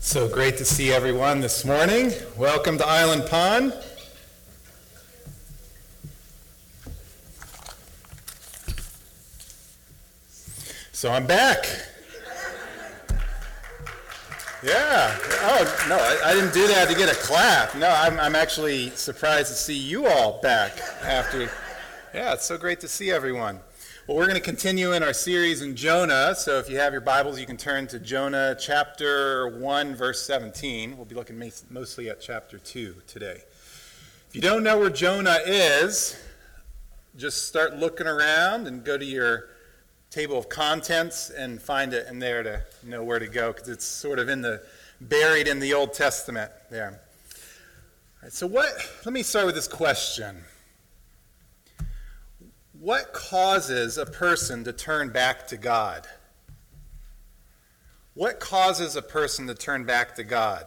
So great to see everyone this morning. Welcome to Island Pond. So I'm back. Yeah. Oh, no, I didn't do that to get a clap. No, I'm actually surprised to see you all back after. Yeah, it's so great to see everyone. Well, we're going to continue in our series in Jonah, so if you have your Bibles, you can turn to Jonah chapter 1, verse 17. We'll be looking mostly at chapter 2 today. If you don't know where Jonah is, just start looking around and go to your table of contents and find it in there to know where to go, because it's sort of buried in the Old Testament there. All right, so let me start with this question. What causes a person to turn back to God? What causes a person to turn back to God?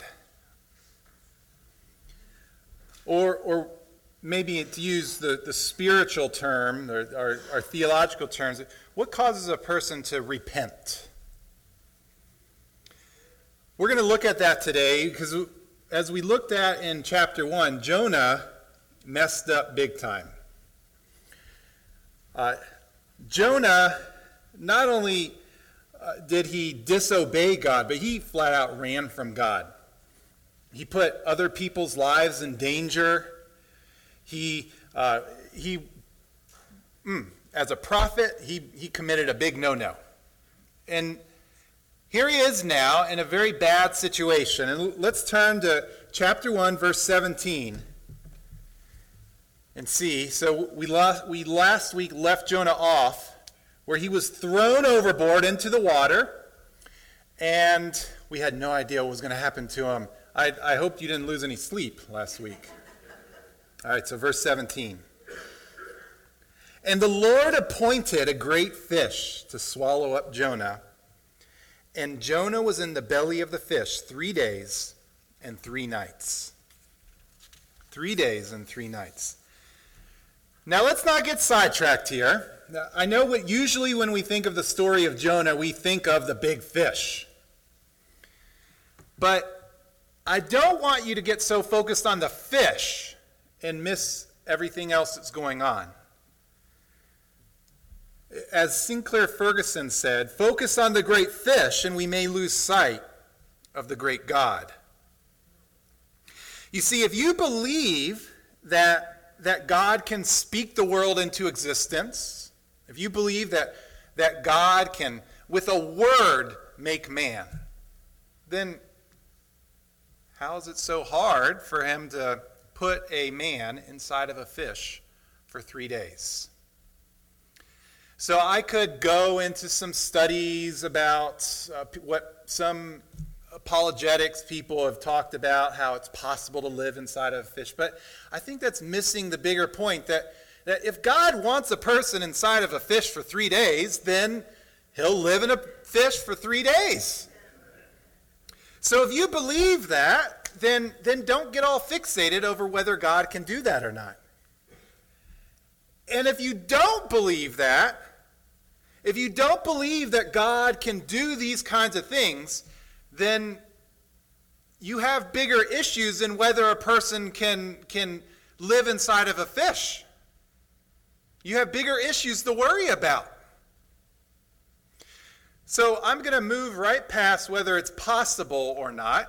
Or maybe to use the spiritual term, or our theological terms, what causes a person to repent? We're going to look at that today, because as we looked at in chapter 1, Jonah messed up big time. Jonah, not only did he disobey God, but he flat out ran from God. He put other people's lives in danger. As a prophet, he committed a big no-no. And here he is now in a very bad situation. And let's turn to chapter 1, verse 17. And see, so we last week left Jonah off where he was thrown overboard into the water, and we had no idea what was going to happen to him. I hope you didn't lose any sleep last week. All right, so verse 17. And the Lord appointed a great fish to swallow up Jonah, and Jonah was in the belly of the fish 3 days and 3 nights. 3 days and 3 nights. Now, let's not get sidetracked here. I know usually when we think of the story of Jonah, we think of the big fish. But I don't want you to get so focused on the fish and miss everything else that's going on. As Sinclair Ferguson said, focus on the great fish and we may lose sight of the great God. You see, if you believe that God can speak the world into existence, if you believe that God can, with a word, make man, then how is it so hard for him to put a man inside of a fish for 3 days? So I could go into some studies about what some apologetics people have talked about, how it's possible to live inside of a fish. But I think that's missing the bigger point, that if God wants a person inside of a fish for 3 days, then he'll live in a fish for 3 days. So if you believe that, then don't get all fixated over whether God can do that or not. And if you don't believe that, if you don't believe that God can do these kinds of things, then you have bigger issues than whether a person can live inside of a fish. You have bigger issues to worry about. So I'm going to move right past whether it's possible or not.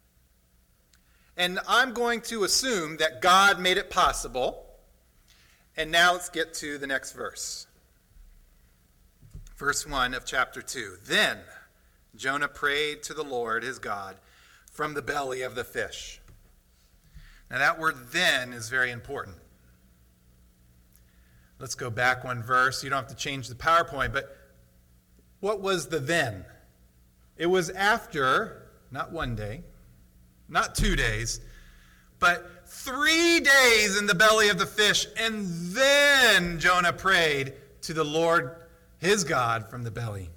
And I'm going to assume that God made it possible. And now let's get to the next verse. Verse 1 of chapter 2. Then Jonah prayed to the Lord his God from the belly of the fish. Now that word then is very important. Let's go back one verse. You don't have to change the PowerPoint, but what was the then? It was after, not 1 day, not 2 days, but 3 days in the belly of the fish, and then Jonah prayed to the Lord his God from the belly.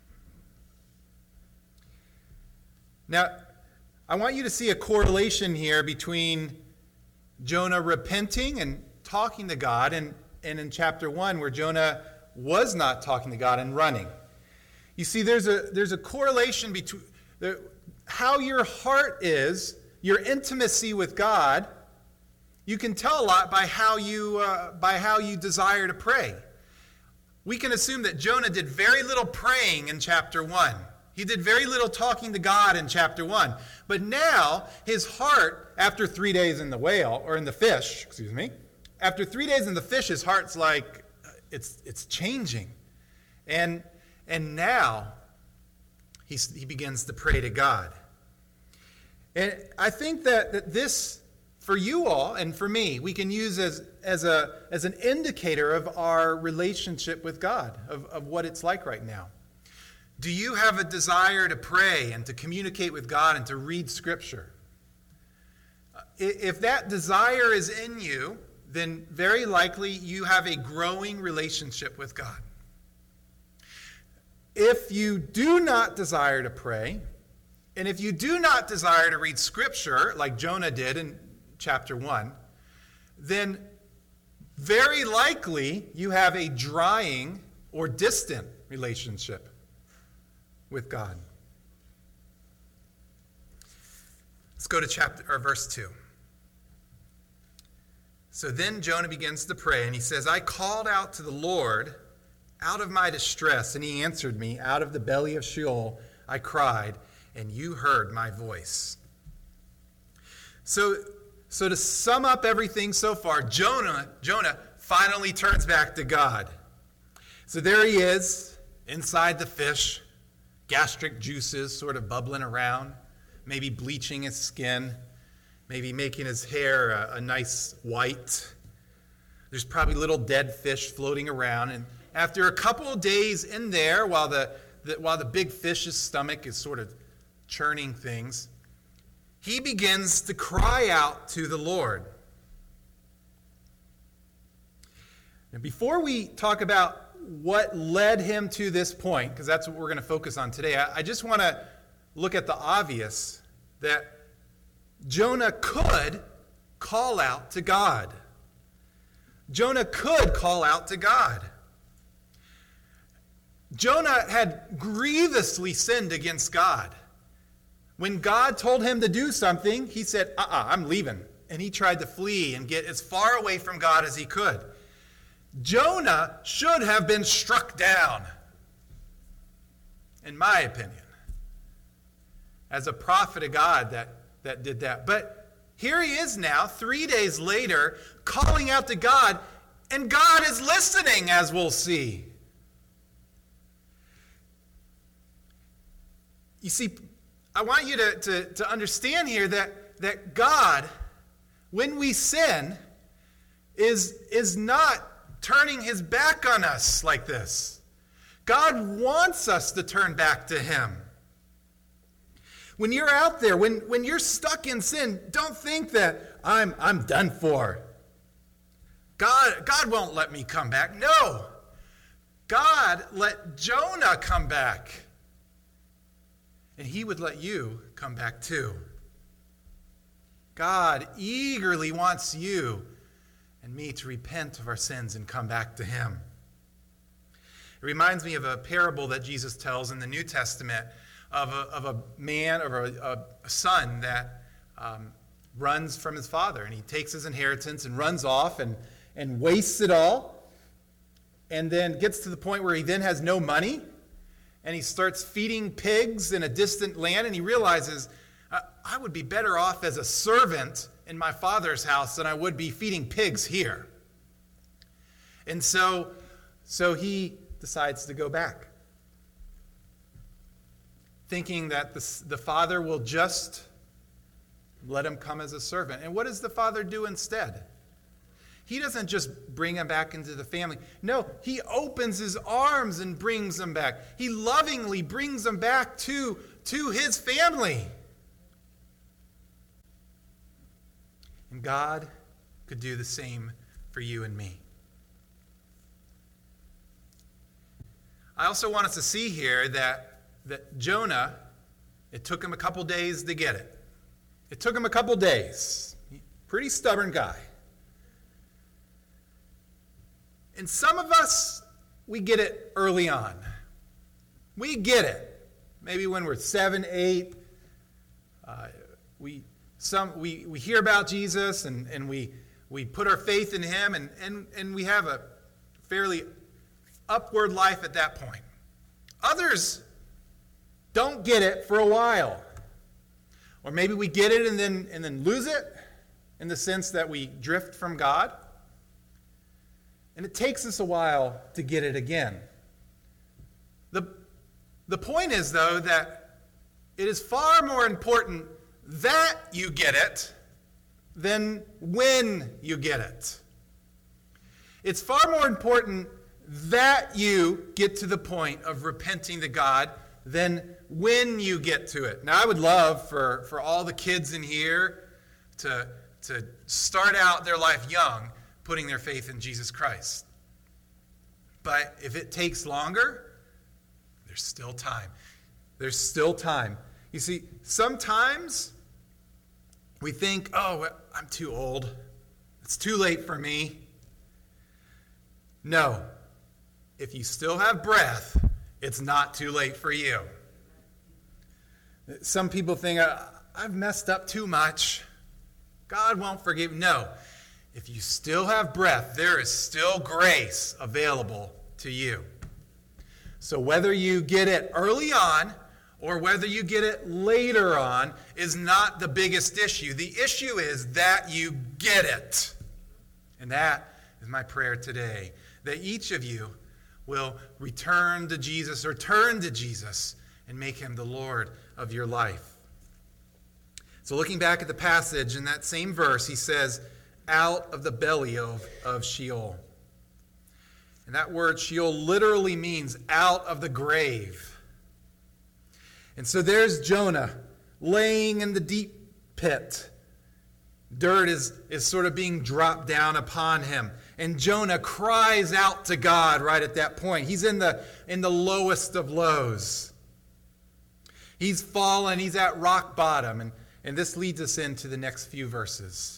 Now, I want you to see a correlation here between Jonah repenting and talking to God, and in chapter 1 where Jonah was not talking to God and running. You see, there's a correlation between how your heart is, your intimacy with God, you can tell a lot by how you desire to pray. We can assume that Jonah did very little praying in chapter 1. He did very little talking to God in chapter 1. But now, his heart, after 3 days in the whale, or in the fish, after 3 days in the fish, his heart's like, it's changing. And now, he begins to pray to God. And I think that this, for you all and for me, we can use as an indicator of our relationship with God, of what it's like right now. Do you have a desire to pray and to communicate with God and to read Scripture? If that desire is in you, then very likely you have a growing relationship with God. If you do not desire to pray, and if you do not desire to read Scripture, like Jonah did in chapter 1, then very likely you have a drying or distant relationship with God. Let's go to verse 2. So then Jonah begins to pray, and he says, I called out to the Lord out of my distress, and he answered me. Out of the belly of Sheol I cried, and you heard my voice. So to sum up everything so far, Jonah finally turns back to God. So there he is, inside the fish, gastric juices sort of bubbling around, maybe bleaching his skin, maybe making his hair a nice white. There's probably little dead fish floating around. And after a couple of days in there, while the big fish's stomach is sort of churning things, he begins to cry out to the Lord. And before we talk about what led him to this point, because that's what we're going to focus on today, I just want to look at the obvious, that Jonah could call out to God. Jonah could call out to God. Jonah had grievously sinned against God. When God told him to do something, he said, I'm leaving. And he tried to flee and get as far away from God as he could. Jonah should have been struck down, in my opinion, as a prophet of God that did that. But here he is now, 3 days later, calling out to God, and God is listening, as we'll see. You see, I want you to understand here that God, when we sin, is not turning his back on us like this. God wants us to turn back to him. When you're out there, when you're stuck in sin, don't think that I'm done for. God won't let me come back. No. God let Jonah come back. And he would let you come back too. God eagerly wants you and me to repent of our sins and come back to him. It reminds me of a parable that Jesus tells in the New Testament of a man or a son that runs from his father. And he takes his inheritance and runs off and wastes it all. And then gets to the point where he then has no money. And he starts feeding pigs in a distant land. And he realizes, I would be better off as a servant in my father's house than I would be feeding pigs here. And so he decides to go back, thinking that the father will just let him come as a servant. And what does the father do instead? He doesn't just bring him back into the family. No, he opens his arms and brings him back. He lovingly brings him back to his family. And God could do the same for you and me. I also want us to see here that Jonah, it took him a couple days to get it. It took him a couple days. Pretty stubborn guy. And some of us, we get it early on. We get it. Maybe when we're 7, 8, We hear about Jesus and we put our faith in him and we have a fairly upward life at that point. Others don't get it for a while. Or maybe we get it and then lose it in the sense that we drift from God. And it takes us a while to get it again. The point is, though, that it is far more important that you get it than when you get it. It's far more important that you get to the point of repenting to God than when you get to it. Now, I would love for all the kids in here to start out their life young, putting their faith in Jesus Christ. But if it takes longer, there's still time. There's still time. You see, sometimes we think, oh, I'm too old. It's too late for me. No. If you still have breath, it's not too late for you. Some people think, I've messed up too much. God won't forgive. No. If you still have breath, there is still grace available to you. So whether you get it early on or whether you get it later on is not the biggest issue. The issue is that you get it. And that is my prayer today, that each of you will return to Jesus or turn to Jesus and make him the Lord of your life. So looking back at the passage in that same verse, he says, out of the belly of Sheol. And that word Sheol literally means out of the grave. And so there's Jonah laying in the deep pit. Dirt is sort of being dropped down upon him. And Jonah cries out to God right at that point. He's in the lowest of lows. He's fallen. He's at rock bottom. And this leads us into the next few verses.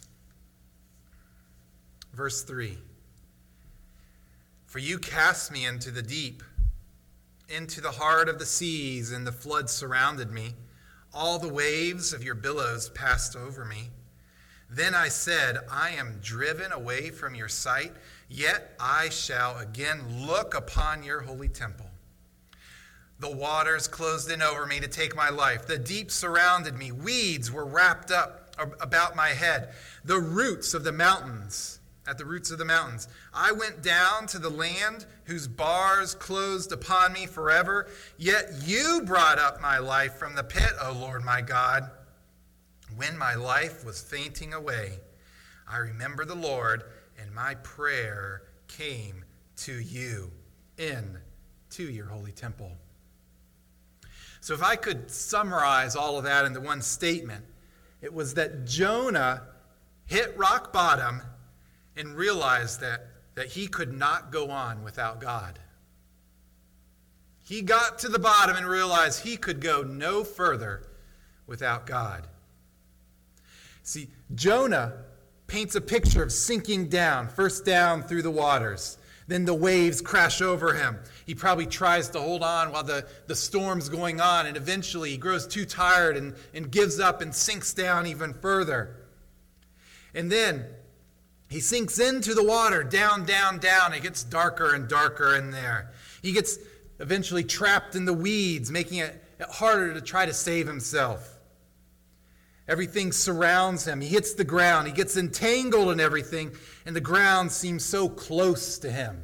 Verse 3. For you cast me into the deep, into the heart of the seas, and the flood surrounded me. All the waves of your billows passed over me. Then I said, I am driven away from your sight, yet I shall again look upon your holy temple. The waters closed in over me to take my life. The deep surrounded me. Weeds were wrapped up about my head. At the roots of the mountains, I went down to the land whose bars closed upon me forever. Yet you brought up my life from the pit, O Lord my God. When my life was fainting away, I remembered the Lord, and my prayer came to you to your holy temple. So if I could summarize all of that into one statement, it was that Jonah hit rock bottom and realized that he could not go on without God. He got to the bottom and realized he could go no further without God. See, Jonah paints a picture of sinking down, first down through the waters. Then the waves crash over him. He probably tries to hold on while the storm's going on, and eventually he grows too tired and gives up and sinks down even further. And then he sinks into the water, down, down, down. It gets darker and darker in there. He gets eventually trapped in the weeds, making it harder to try to save himself. Everything surrounds him. He hits the ground. He gets entangled in everything, and the ground seems so close to him.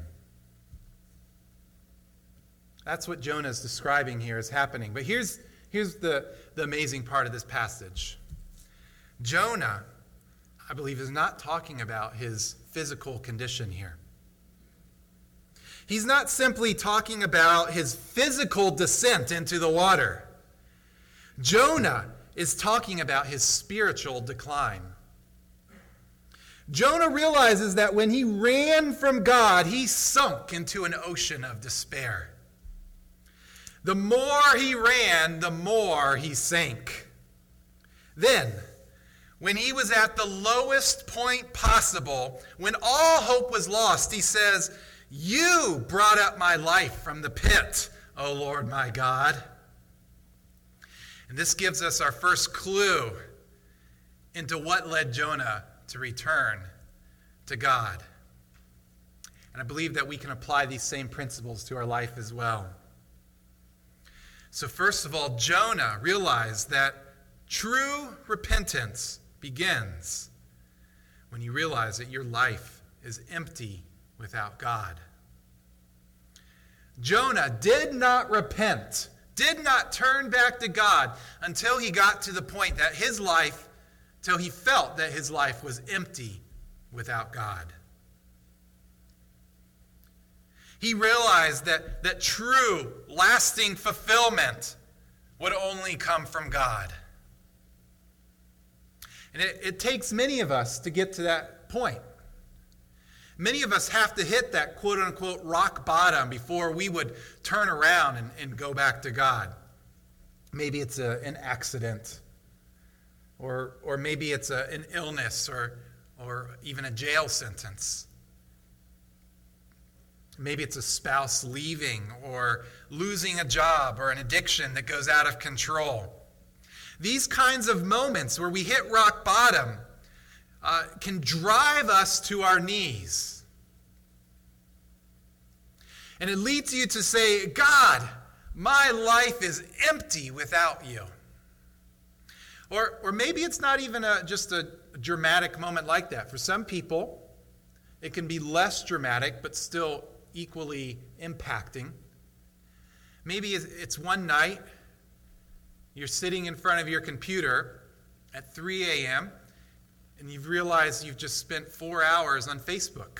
That's what Jonah is describing here is happening. But here's the amazing part of this passage. Jonah, I believe, is not talking about his physical condition here. He's not simply talking about his physical descent into the water. Jonah is talking about his spiritual decline. Jonah realizes that when he ran from God, he sunk into an ocean of despair. The more he ran, the more he sank. Then, when he was at the lowest point possible, when all hope was lost, he says, you brought up my life from the pit, O Lord my God. And this gives us our first clue into what led Jonah to return to God. And I believe that we can apply these same principles to our life as well. So first of all, Jonah realized that true repentance begins when you realize that your life is empty without God. Jonah did not repent, did not turn back to God until he got to the point that till he felt that his life was empty without God. He realized that true, lasting fulfillment would only come from God. And it takes many of us to get to that point. Many of us have to hit that quote-unquote rock bottom before we would turn around and go back to God. Maybe it's an accident, or maybe it's an illness, or even a jail sentence. Maybe it's a spouse leaving, or losing a job, or an addiction that goes out of control. These kinds of moments where we hit rock bottom can drive us to our knees. And it leads you to say, God, my life is empty without you. Or maybe it's not even just a dramatic moment like that. For some people, it can be less dramatic, but still equally impacting. Maybe it's one night, you're sitting in front of your computer at 3 a.m., and you've realized you've just spent 4 hours on Facebook.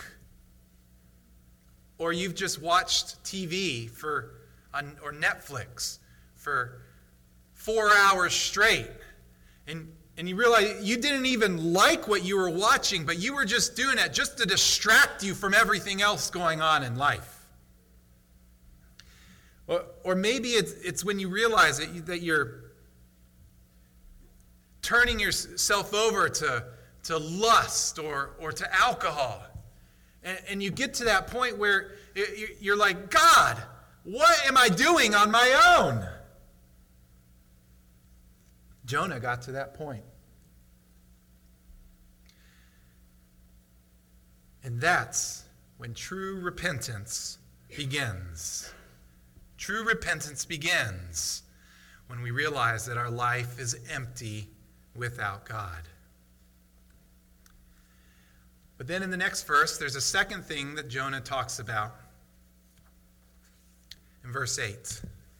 Or you've just watched TV or Netflix for 4 hours straight. And you realize you didn't even like what you were watching, but you were just doing it just to distract you from everything else going on in life. Or maybe it's when you realize that you're turning yourself over to lust or to alcohol. And you get to that point where you're like, God, what am I doing on my own? Jonah got to that point. And that's when true repentance begins. True repentance begins when we realize that our life is empty without God. But then in the next verse, there's a second thing that Jonah talks about. In verse 8.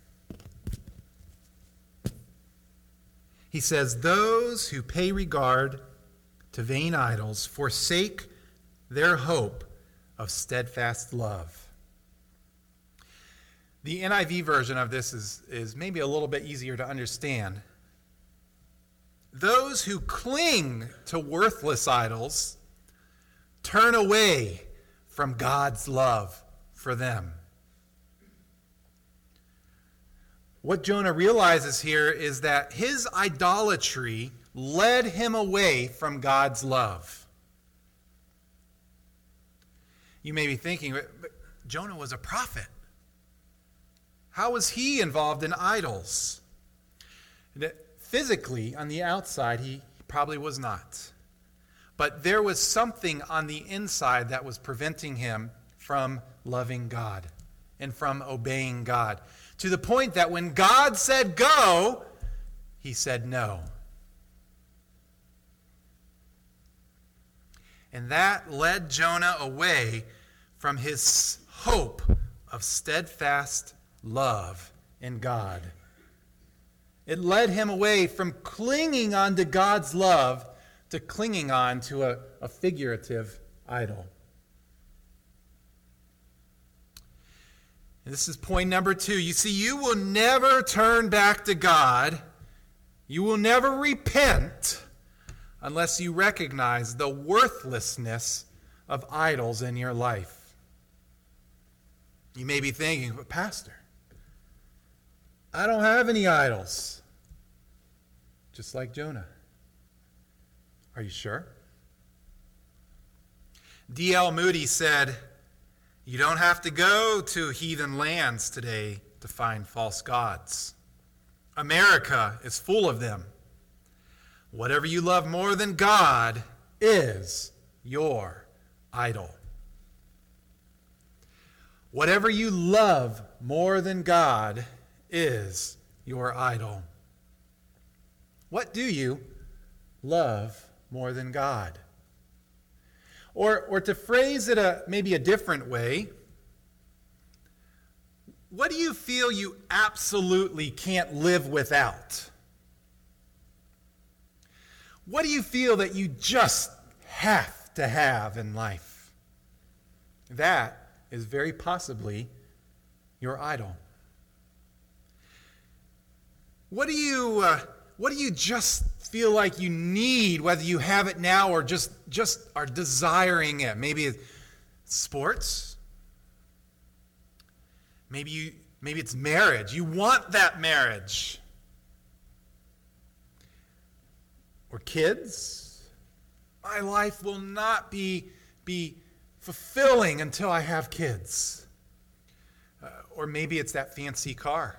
He says, "Those who pay regard to vain idols forsake their hope of steadfast love." The NIV version of this is maybe a little bit easier to understand. Those who cling to worthless idols turn away from God's love for them. What Jonah realizes here is that his idolatry led him away from God's love. You may be thinking, but Jonah was a prophet. How was he involved in idols? Physically, on the outside, he probably was not. But there was something on the inside that was preventing him from loving God and from obeying God. To the point that when God said go, he said no. And that led Jonah away from his hope of steadfast love in God. It led him away from clinging on to God's love to clinging on to a figurative idol. And this is point number 2. You see, you will never turn back to God. You will never repent unless you recognize the worthlessness of idols in your life. You may be thinking, but Pastor, I don't have any idols. Just like Jonah. Are you sure? D.L. Moody said, "You don't have to go to heathen lands today to find false gods. America is full of them. Whatever you love more than God is your idol. Whatever you love more than God is your idol. What do you love more than God? Or to phrase it maybe a different way, what do you feel you absolutely can't live without? What do you feel that you just have to have in life? That is very possibly your idol. What do you just feel like you need, whether you have it now or just are desiring it? Maybe it's sports. Maybe it's marriage. You want that marriage. Or kids. My life will not be fulfilling until I have kids. Or maybe it's that fancy car.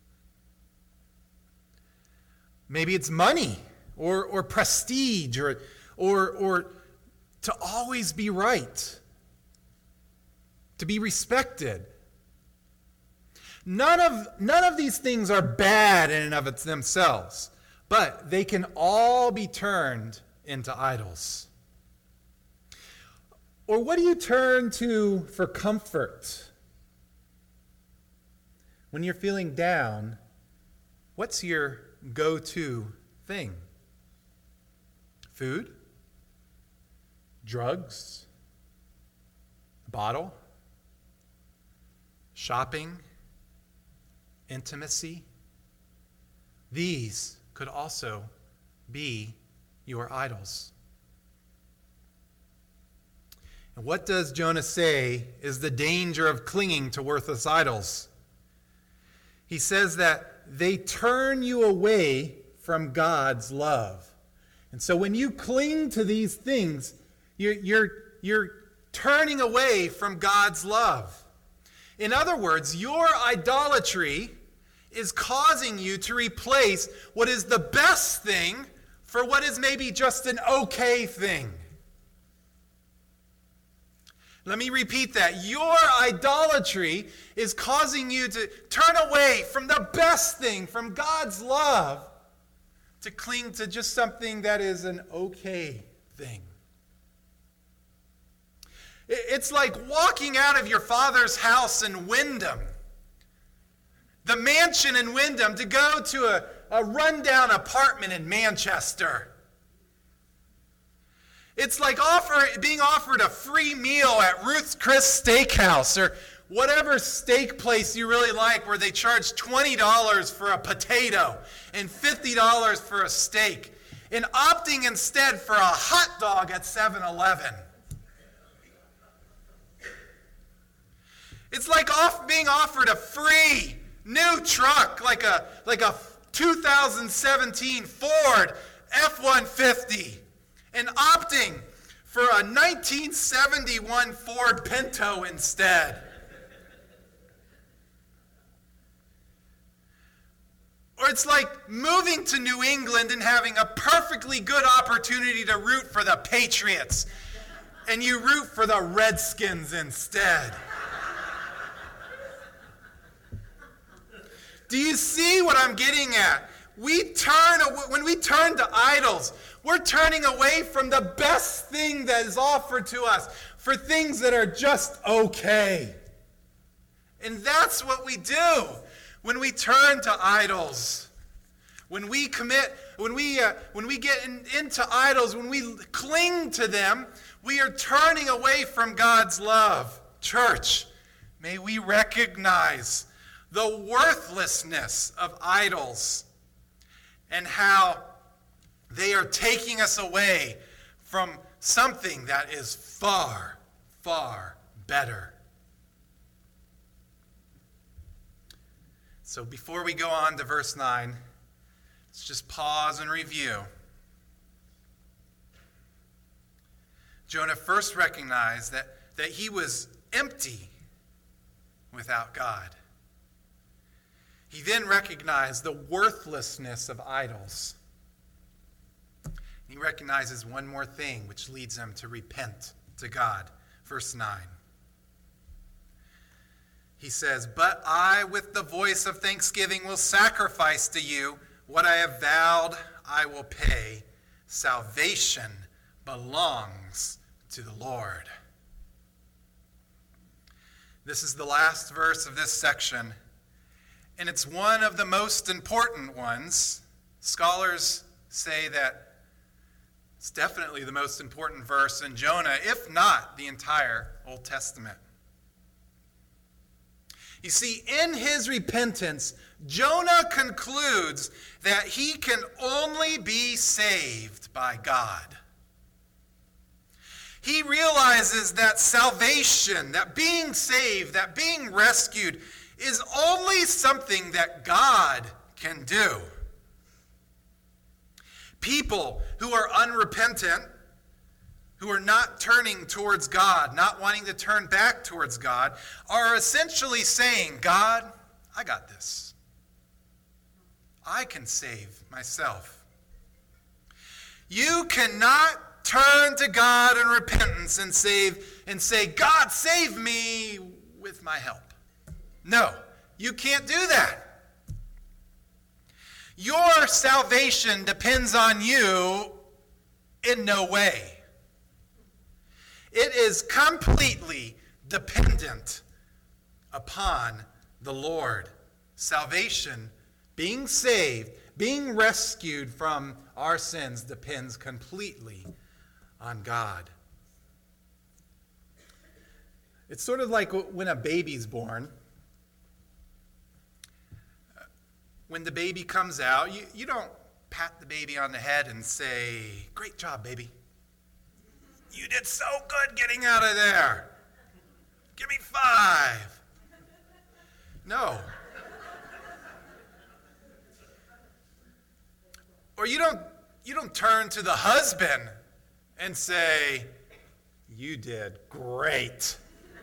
Maybe it's money or prestige or to always be right, to be respected. None of these things are bad in and of themselves, but they can all be turned into idols. Or what do you turn to for comfort? When you're feeling down, what's your go-to thing? Food? Drugs? A bottle? Shopping? Intimacy? These could also be your idols. And what does Jonah say is the danger of clinging to worthless idols? He says that they turn you away from God's love. And so when you cling to these things, you're turning away from God's love. In other words, your idolatry is causing you to replace what is the best thing for what is maybe just an okay thing. Let me repeat that. Your idolatry is causing you to turn away from the best thing, from God's love, to cling to just something that is an okay thing. It's like walking out of your father's house in Wyndham, the mansion in Wyndham, to go to a rundown apartment in Manchester. It's like being offered a free meal at Ruth's Chris Steakhouse or whatever steak place you really like, where they charge $20 for a potato and $50 for a steak, and opting instead for a hot dog at 7-Eleven. It's like being offered a free new truck, like a 2017 Ford F-150, and opting for a 1971 Ford Pinto instead. Or it's like moving to New England and having a perfectly good opportunity to root for the Patriots, and you root for the Redskins instead. Do you see what I'm getting at? When we turn to idols, we're turning away from the best thing that is offered to us for things that are just okay. And that's what we do when we turn to idols. When we get into idols, when we cling to them, we are turning away from God's love. Church, may we recognize the worthlessness of idols and how they are taking us away from something that is far, far better. So before we go on to verse 9, let's just pause and review. Jonah first recognized that he was empty without God. He then recognized the worthlessness of idols. He recognizes one more thing, which leads him to repent to God. Verse 9. He says, "But I, with the voice of thanksgiving, will sacrifice to you. What I have vowed, I will pay. Salvation belongs to the Lord." This is the last verse of this section, and it's one of the most important ones. Scholars say that it's definitely the most important verse in Jonah, if not the entire Old Testament. You see, in his repentance, Jonah concludes that he can only be saved by God. He realizes that salvation, that being saved, that being rescued, is only something that God can do. People who are unrepentant, who are not turning towards God, not wanting to turn back towards God, are essentially saying, "God, I got this. I can save myself." You cannot turn to God in repentance and say, "God, save me with my help." No, you can't do that. Your salvation depends on you in no way. It is completely dependent upon the Lord. Salvation, being saved, being rescued from our sins, depends completely on God. It's sort of like when a baby's born. When the baby comes out, you don't pat the baby on the head and say, "Great job, baby. You did so good getting out of there. Give me 5. No. Or you don't turn to the husband and say, "You did great."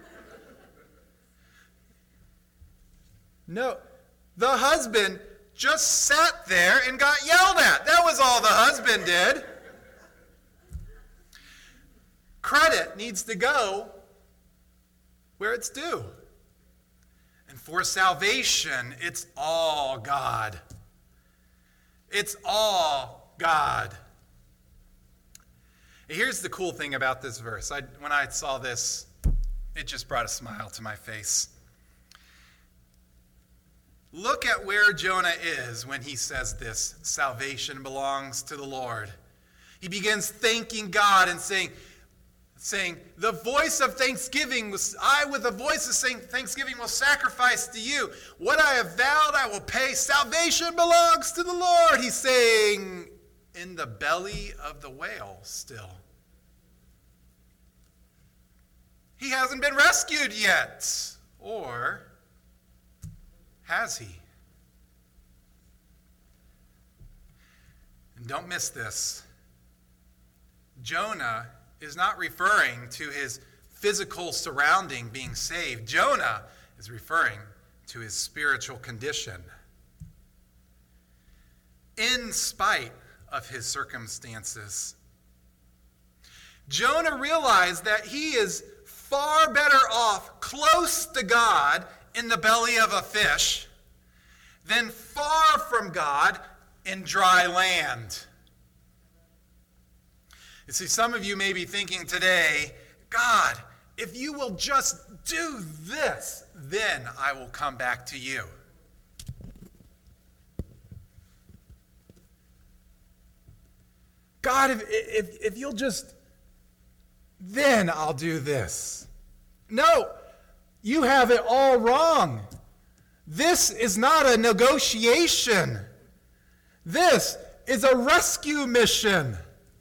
No, the husband just sat there and got yelled at. That was all the husband did. Credit needs to go where it's due. And for salvation, it's all God. It's all God. Here's the cool thing about this verse. When I saw this, it just brought a smile to my face. Look at where Jonah is when he says this, "Salvation belongs to the Lord." He begins thanking God and saying, "The voice of thanksgiving, I with the voice of thanksgiving will sacrifice to you. What I have vowed I will pay. Salvation belongs to the Lord." He's saying, in the belly of the whale still. He hasn't been rescued yet. Or has he? And don't miss this. Jonah is not referring to his physical surrounding being saved. Jonah is referring to his spiritual condition. In spite of his circumstances, Jonah realized that he is far better off close to God in the belly of a fish than far from God in dry land. You see, some of you may be thinking today, "God, if you will just do this, then I will come back to you." "God, if you'll just, then I'll do this." No, you have it all wrong. This is not a negotiation. This is a rescue mission.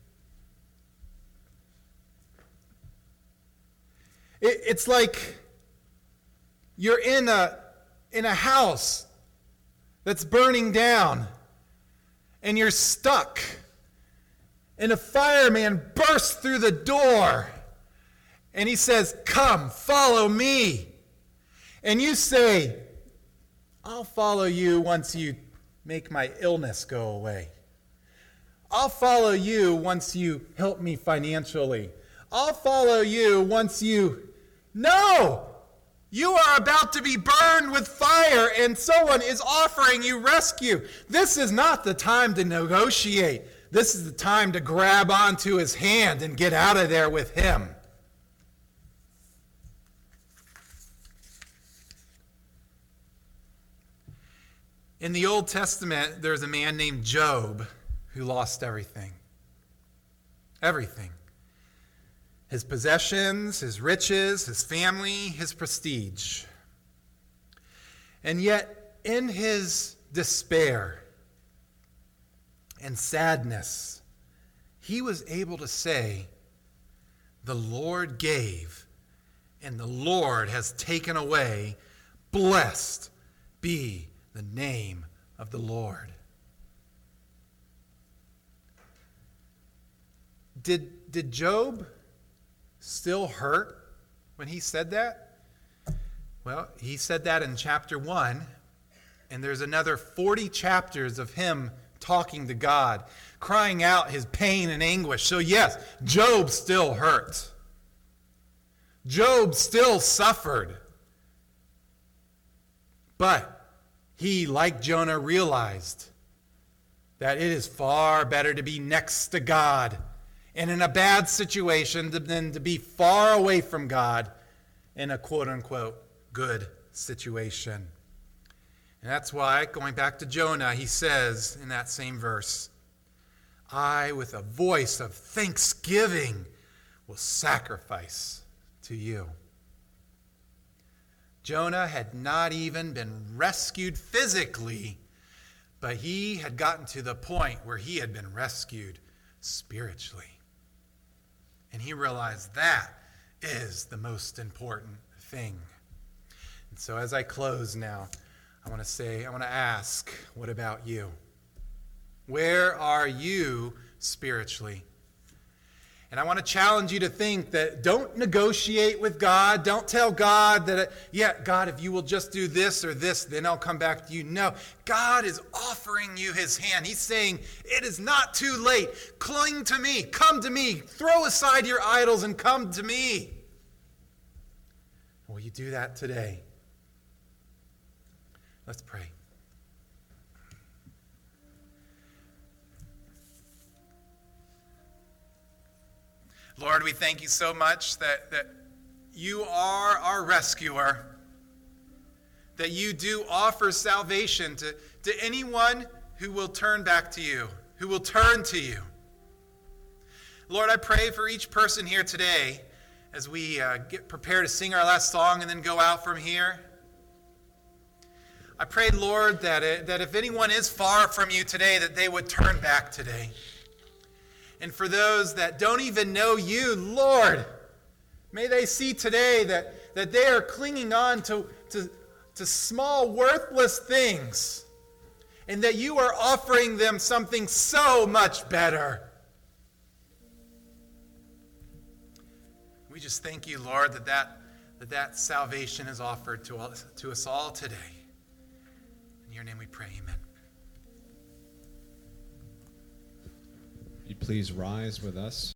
It's like you're in a house that's burning down and you're stuck. And a fireman bursts through the door and he says, "Come, follow me." And you say, I'll follow you once you make my illness go away. I'll follow you once you help me financially. I'll follow you once you... No! You are about to be burned with fire, and someone is offering you rescue. This is not the time to negotiate. This is the time to grab onto his hand and get out of there with him. In the Old Testament, there's a man named Job who lost everything. Everything. His possessions, his riches, his family, his prestige. And yet, in his despair and sadness, he was able to say, "The Lord gave, and the Lord has taken away. Blessed be the name of the Lord." Did Job still hurt when he said that? Well, he said that in chapter 1, and there's another 40 chapters of him talking to God, crying out his pain and anguish. So yes, Job still hurt. Job still suffered. But he, like Jonah, realized that it is far better to be next to God and in a bad situation than to be far away from God in a quote-unquote good situation. And that's why, going back to Jonah, he says in that same verse, "I, with a voice of thanksgiving, will sacrifice to you." Jonah had not even been rescued physically, but he had gotten to the point where he had been rescued spiritually. And he realized that is the most important thing. And so as I close now, I want to ask, what about you? Where are you spiritually? And I want to challenge you to think that don't negotiate with God. Don't tell God that, God, if you will just do this or this, then I'll come back to you. No, God is offering you his hand. He's saying, it is not too late. Cling to me. Come to me. Throw aside your idols and come to me. Will you do that today? Let's pray. Lord, we thank you so much that you are our rescuer, that you do offer salvation to anyone who will turn back to you, who will turn to you. Lord, I pray for each person here today as we get prepared to sing our last song and then go out from here. I pray, Lord, that if anyone is far from you today, that they would turn back today. And for those that don't even know you, Lord, may they see today that they are clinging on to small, worthless things, and that you are offering them something so much better. We just thank you, Lord, that salvation is offered to us all today. In your name we pray, amen. Would you please rise with us?